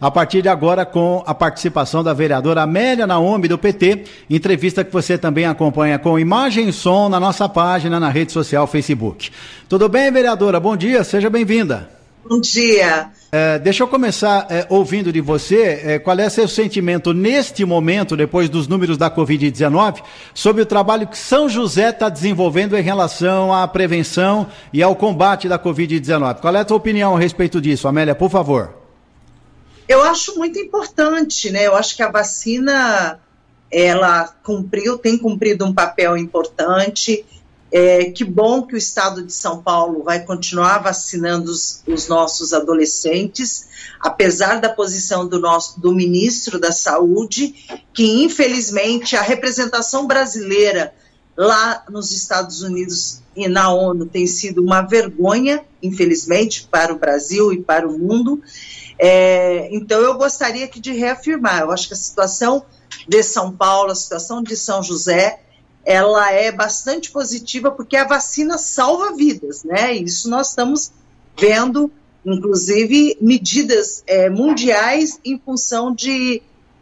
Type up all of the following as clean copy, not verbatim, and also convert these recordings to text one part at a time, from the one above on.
a partir de agora com a participação da vereadora Amélia Naomi, do PT, entrevista que você também acompanha com imagem e som na nossa página na rede social Facebook. Tudo bem, vereadora? Bom dia, seja bem-vinda. Bom dia. Deixa eu começar ouvindo de você, qual é seu sentimento neste momento, depois dos números da Covid-19, sobre o trabalho que São José está desenvolvendo em relação à prevenção e ao combate da Covid-19. Qual é a tua opinião a respeito disso, Amélia, por favor? Eu acho muito importante, né? Eu acho que a vacina, ela tem cumprido um papel importante. Que bom que o estado de São Paulo vai continuar vacinando os nossos adolescentes, apesar da posição do ministro da Saúde, que infelizmente a representação brasileira lá nos Estados Unidos e na ONU tem sido uma vergonha, infelizmente, para o Brasil e para o mundo. Então eu gostaria aqui de reafirmar, eu acho que a situação de São Paulo, a situação de São José, ela é bastante positiva porque a vacina salva vidas, né? Isso nós estamos vendo, inclusive, medidas mundiais em função de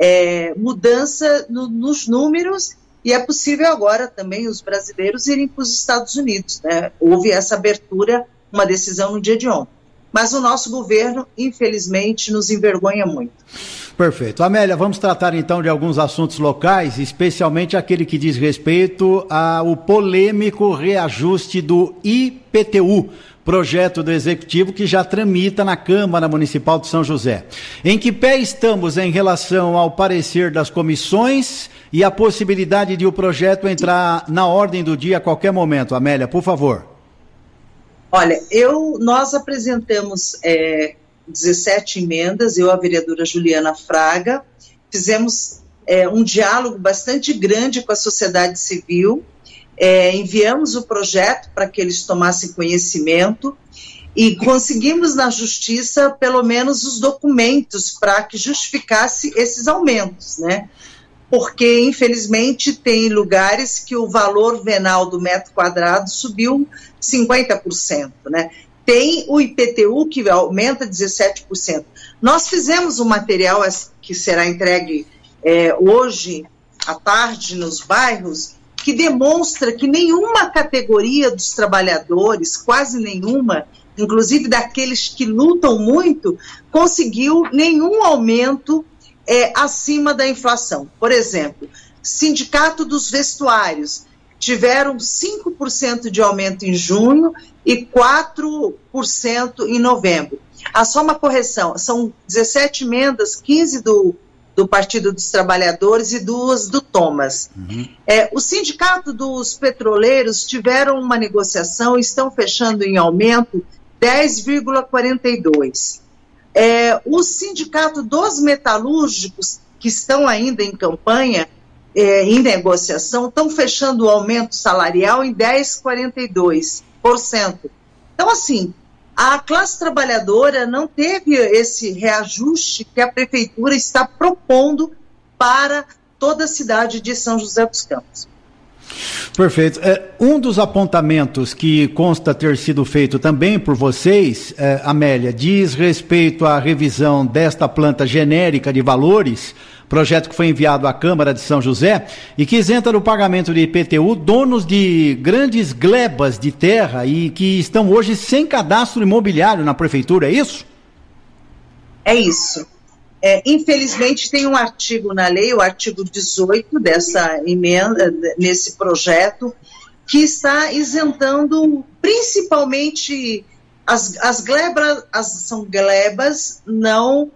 mudança nos números, e é possível agora também os brasileiros irem para os Estados Unidos, né? Houve essa abertura, uma decisão no dia de ontem. Mas o nosso governo, infelizmente, nos envergonha muito. Perfeito. Amélia, vamos tratar então de alguns assuntos locais, especialmente aquele que diz respeito ao polêmico reajuste do IPTU, projeto do Executivo que já tramita na Câmara Municipal de São José. Em que pé estamos em relação ao parecer das comissões e a possibilidade de o projeto entrar na ordem do dia a qualquer momento? Amélia, por favor. Olha, nós apresentamos 17 emendas, eu, a vereadora Juliana Fraga, fizemos um diálogo bastante grande com a sociedade civil, enviamos o projeto para que eles tomassem conhecimento e conseguimos na justiça pelo menos os documentos para que justificasse esses aumentos, né? Porque, infelizmente, tem lugares que o valor venal do metro quadrado subiu 50%, né? Tem o IPTU que aumenta 17%. Nós fizemos um material que será entregue hoje à tarde nos bairros, que demonstra que nenhuma categoria dos trabalhadores, quase nenhuma, inclusive daqueles que lutam muito, conseguiu nenhum aumento acima da inflação. Por exemplo, Sindicato dos Vestuários tiveram 5% de aumento em junho e 4% em novembro. Só uma correção, são 17 emendas, 15 do Partido dos Trabalhadores e 2 do Thomas. Uhum. O Sindicato dos Petroleiros tiveram uma negociação e estão fechando em aumento 10,42%. O Sindicato dos Metalúrgicos, que estão ainda em campanha, em negociação, estão fechando o aumento salarial em 10,42%. Então, assim, a classe trabalhadora não teve esse reajuste que a Prefeitura está propondo para toda a cidade de São José dos Campos. Perfeito. Um dos apontamentos que consta ter sido feito também por vocês, Amélia, diz respeito à revisão desta planta genérica de valores, projeto que foi enviado à Câmara de São José e que isenta do pagamento de IPTU donos de grandes glebas de terra e que estão hoje sem cadastro imobiliário na Prefeitura, é isso? É isso. Infelizmente tem um artigo na lei, o artigo 18 dessa emenda, nesse projeto, que está isentando principalmente as glebas, são glebas não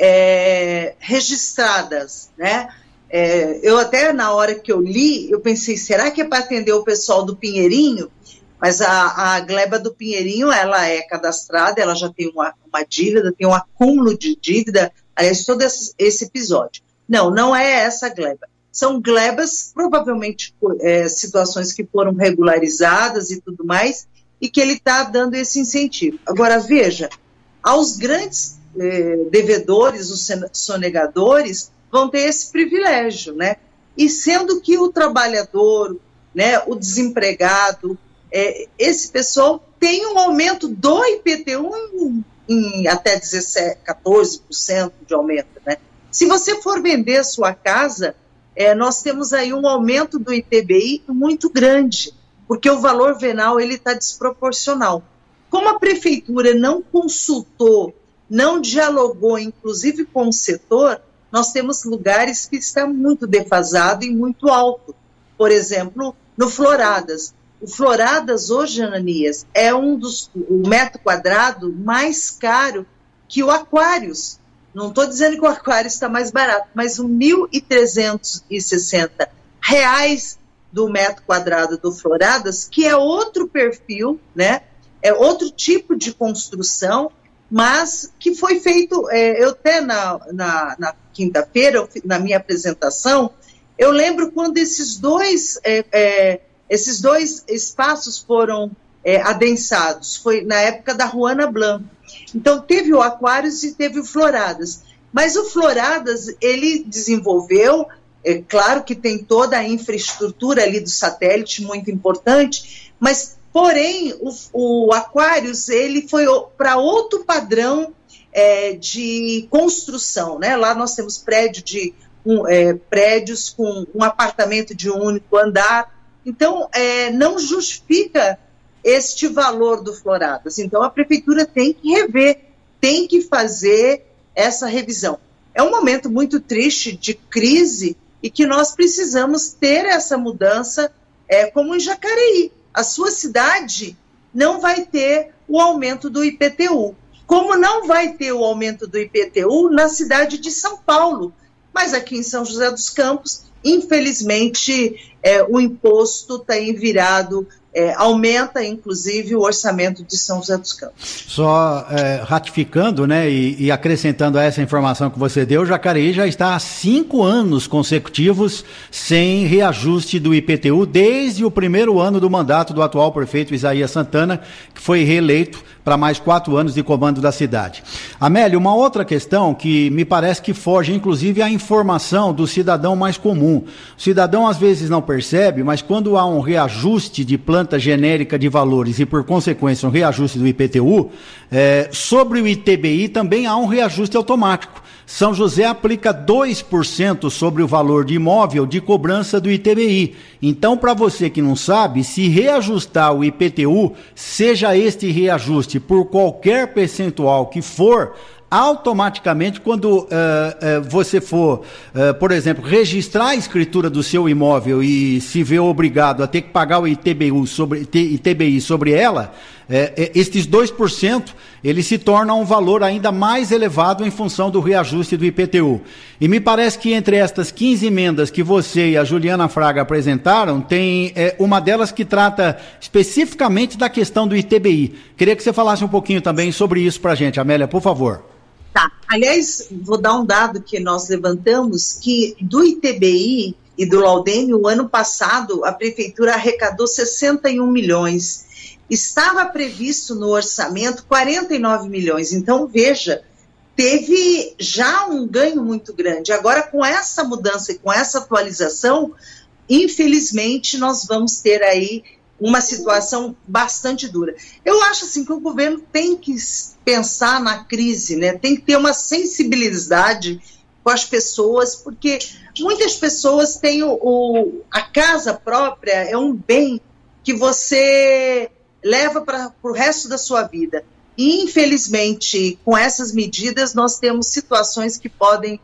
registradas, né? Eu até na hora que eu li, eu pensei, será que é para atender o pessoal do Pinheirinho? Mas a gleba do Pinheirinho, ela é cadastrada, ela já tem uma dívida, tem um acúmulo de dívida, aliás, todo esse episódio. Não é essa gleba. São glebas, provavelmente, situações que foram regularizadas e tudo mais, e que ele está dando esse incentivo. Agora, veja, aos grandes devedores, os sonegadores, vão ter esse privilégio, né? E sendo que o trabalhador, né, o desempregado, esse pessoal tem um aumento do IPTU em até 17%, 14% de aumento, né? Se você for vender a sua casa, nós temos aí um aumento do ITBI muito grande, porque o valor venal está desproporcional. Como a prefeitura não consultou, não dialogou, inclusive com o setor, nós temos lugares que estão muito defasado e muito alto. Por exemplo, no Floradas. O Floradas hoje, Ananias, é o metro quadrado mais caro que o Aquários. Não estou dizendo que o Aquários está mais barato, mas R$ 1.360 do metro quadrado do Floradas, que é outro perfil, né? É outro tipo de construção, mas que foi feito, eu até na quinta-feira, na minha apresentação, eu lembro quando esses dois espaços foram adensados, foi na época da Ruana Blanc. Então, teve o Aquários e teve o Floradas. Mas o Floradas, ele desenvolveu, claro que tem toda a infraestrutura ali do satélite, muito importante, mas, porém, o Aquários, ele foi para outro padrão de construção, né? Lá nós temos prédios com um apartamento de um único andar. Então, não justifica este valor do Floradas. Então, a prefeitura tem que rever, tem que fazer essa revisão. É um momento muito triste de crise e que nós precisamos ter essa mudança, como em Jacareí. A sua cidade não vai ter o aumento do IPTU, como não vai ter o aumento do IPTU na cidade de São Paulo. Mas aqui em São José dos Campos, infelizmente, o imposto tem virado, aumenta inclusive o orçamento de São José dos Campos. Só ratificando, né, e acrescentando a essa informação que você deu, Jacareí já está há 5 anos consecutivos sem reajuste do IPTU, desde o primeiro ano do mandato do atual prefeito Isaías Santana, que foi reeleito para mais 4 anos de comando da cidade. Amélio, uma outra questão que me parece que foge, inclusive, à informação do cidadão mais comum. O cidadão às vezes não percebe, mas quando há um reajuste de planta genérica de valores e, por consequência, um reajuste do IPTU, sobre o ITBI também há um reajuste automático. São José aplica 2% sobre o valor de imóvel de cobrança do ITBI. Então, para você que não sabe, se reajustar o IPTU, seja este reajuste por qualquer percentual que for, automaticamente, quando você for, por exemplo, registrar a escritura do seu imóvel e se vê obrigado a ter que pagar o ITBI sobre ela, estes 2%, ele se torna um valor ainda mais elevado em função do reajuste do IPTU. E me parece que entre estas 15 emendas que você e a Juliana Fraga apresentaram, tem uma delas que trata especificamente da questão do ITBI. Queria que você falasse um pouquinho também sobre isso para a gente, Amélia, por favor. Tá. Aliás, vou dar um dado que nós levantamos, que do ITBI e do Laudêmio, o ano passado, a prefeitura arrecadou 61 milhões. Estava previsto no orçamento 49 milhões. Então, veja, teve já um ganho muito grande. Agora, com essa mudança e com essa atualização, infelizmente, nós vamos ter aí uma situação bastante dura. Eu acho assim que o governo tem que pensar na crise, né? Tem que ter uma sensibilidade com as pessoas, porque muitas pessoas têm a casa própria, é um bem que você leva para o resto da sua vida. E, infelizmente, com essas medidas, nós temos situações que podem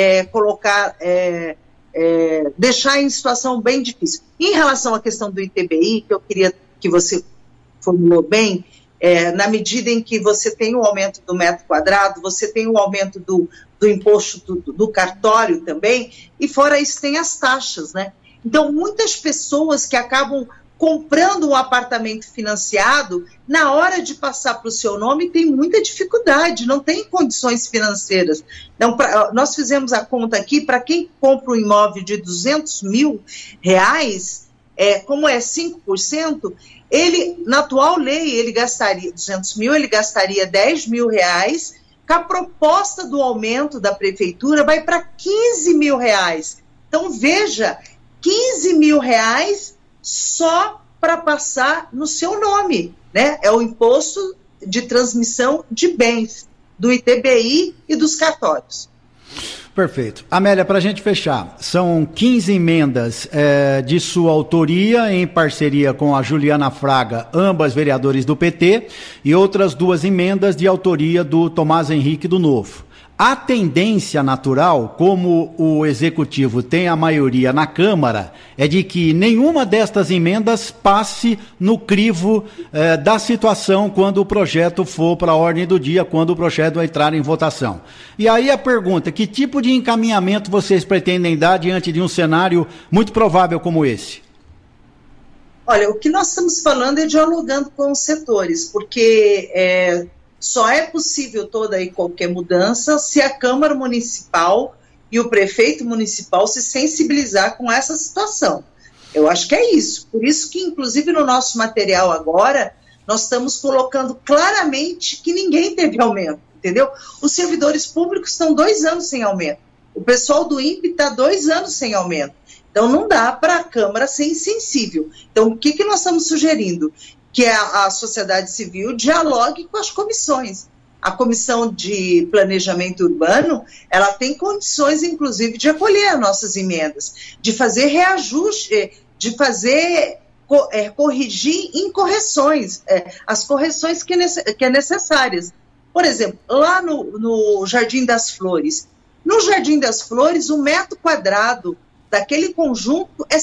deixar em situação bem difícil. Em relação à questão do ITBI, que eu queria que você formulou bem, na medida em que você tem o aumento do metro quadrado, você tem o aumento do imposto do cartório também, e fora isso tem as taxas, né? Então, muitas pessoas que acabam comprando um apartamento financiado, na hora de passar para o seu nome, tem muita dificuldade, não tem condições financeiras. Então, nós fizemos a conta aqui, para quem compra um imóvel de R$200 mil, como é 5%, ele, na atual lei, ele gastaria 200 mil, ele gastaria R$10 mil, com a proposta do aumento da prefeitura vai para R$15 mil. Então, veja, R$15 mil só para passar no seu nome, né? É o imposto de transmissão de bens, do ITBI e dos cartórios. Perfeito. Amélia, para a gente fechar, são 15 emendas de sua autoria, em parceria com a Juliana Fraga, ambas vereadores do PT, e outras 2 emendas de autoria do Tomás Henrique do Novo. A tendência natural, como o Executivo tem a maioria na Câmara, é de que nenhuma destas emendas passe no crivo da situação quando o projeto for para a ordem do dia, quando o projeto entrar em votação. E aí a pergunta, que tipo de encaminhamento vocês pretendem dar diante de um cenário muito provável como esse? Olha, o que nós estamos falando é dialogando com os setores, porque só é possível toda e qualquer mudança se a Câmara Municipal e o prefeito municipal se sensibilizar com essa situação. Eu acho que é isso. Por isso que, inclusive, no nosso material agora, nós estamos colocando claramente que ninguém teve aumento, entendeu? Os servidores públicos estão 2 anos sem aumento. O pessoal do INPE está 2 anos sem aumento. Então, não dá para a Câmara ser insensível. Então, o que nós estamos sugerindo? Que a sociedade civil dialogue com as comissões. A Comissão de Planejamento Urbano, ela tem condições, inclusive, de acolher as nossas emendas, de fazer reajuste, de fazer, corrigir incorreções, as correções que é necessárias. Por exemplo, lá no Jardim das Flores. No Jardim das Flores, o metro quadrado daquele conjunto é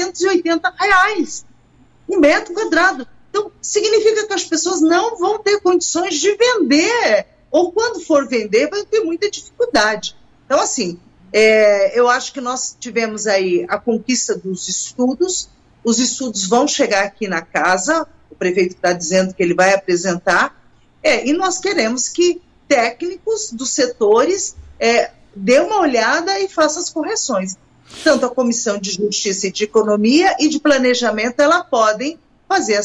R$780. Um metro quadrado. Então, significa que as pessoas não vão ter condições de vender, ou quando for vender, vai ter muita dificuldade. Então, assim, eu acho que nós tivemos aí a conquista dos estudos, os estudos vão chegar aqui na casa, o prefeito está dizendo que ele vai apresentar, e nós queremos que técnicos dos setores dê uma olhada e façam as correções. Tanto a Comissão de Justiça e de Economia e de Planejamento, ela podem fazer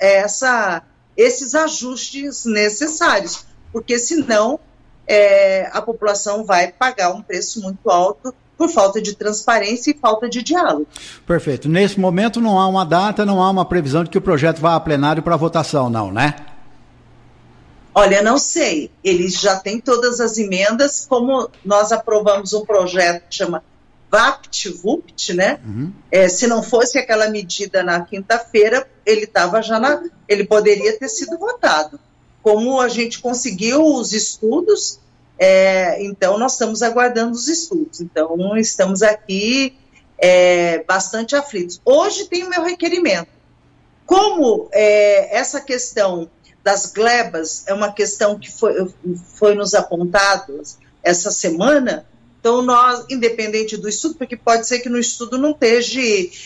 esses ajustes necessários, porque senão a população vai pagar um preço muito alto por falta de transparência e falta de diálogo. Perfeito. Nesse momento não há uma data, não há uma previsão de que o projeto vá a plenário para votação, não, né? Olha, não sei. Eles já têm todas as emendas, como nós aprovamos um projeto que chama VAPT-VUPT, né? Uhum. Se não fosse aquela medida na quinta-feira, ele poderia ter sido votado. Como a gente conseguiu os estudos, então nós estamos aguardando os estudos. Então, estamos aqui bastante aflitos. Hoje tem o meu requerimento. Como essa questão das glebas é uma questão que foi nos apontada essa semana, então nós, independente do estudo, porque pode ser que no estudo não esteja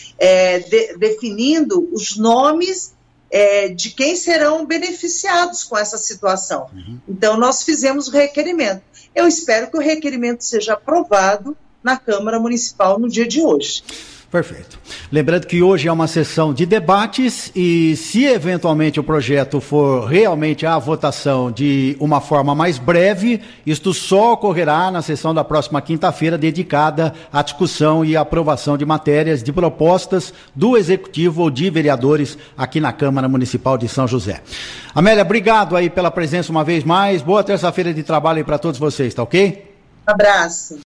definindo os nomes de quem serão beneficiados com essa situação. Uhum. Então nós fizemos o requerimento. Eu espero que o requerimento seja aprovado na Câmara Municipal no dia de hoje. Perfeito. Lembrando que hoje é uma sessão de debates e se eventualmente o projeto for realmente à votação de uma forma mais breve, isto só ocorrerá na sessão da próxima quinta-feira dedicada à discussão e aprovação de matérias, de propostas do Executivo ou de vereadores aqui na Câmara Municipal de São José. Amélia, obrigado aí pela presença uma vez mais. Boa terça-feira de trabalho aí para todos vocês, tá ok? Um abraço.